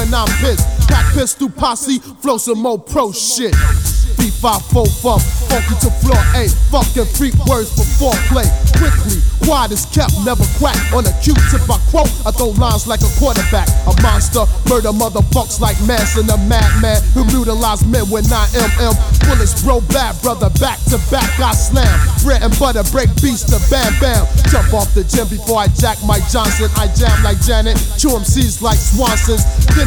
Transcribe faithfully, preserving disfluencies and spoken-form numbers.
and I'm pissed. Pack pistol posse, flow some more pro shit. B five four funk, funky to floor eight. Fucking freak words for foreplay. Quickly, quiet is kept, never quack. On a Q-tip I quote, I throw lines like a quarterback. A monster, murder motherfucks like Manson, a madman who mutilized men with nine millimeter bullets. Bro, bad brother, back to back I slam. Bread and butter, break beats to bam bam. Jump off the gym before I jack Mike Johnson. I jam like Janet, chew M Cs like Swansons. Then